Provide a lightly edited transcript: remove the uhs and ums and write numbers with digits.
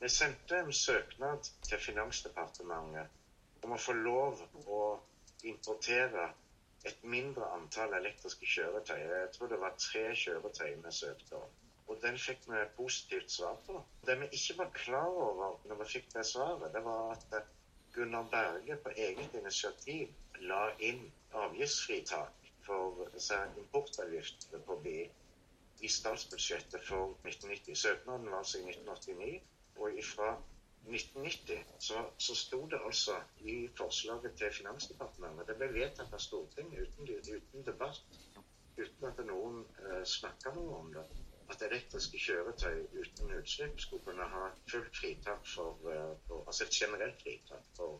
Vi sendte en søknad til Finansdepartementet om å få lov å importere et mindre antall elektriske kjøretøy. Jeg tror det var 3 kjøretøy vi søkte om. Og den fikk vi positivt svar på. Det vi ikke var klar over når vi fikk det svaret, det var at Gunnar Berge på eget initiativ la inn avgiftsfritak for importavgifter på bil i statsbudsjettet for 1990. Søknaden var altså i 1989, og fra 1990 så sto det altså i forslaget til Finansdepartementet. Det ble vedtatt av Stortinget uten debatt, uten at noen snakket noe om det, at elektriske kjøretøy uten utslipp skulle kunne ha fullt fritak altså et generelt fritak for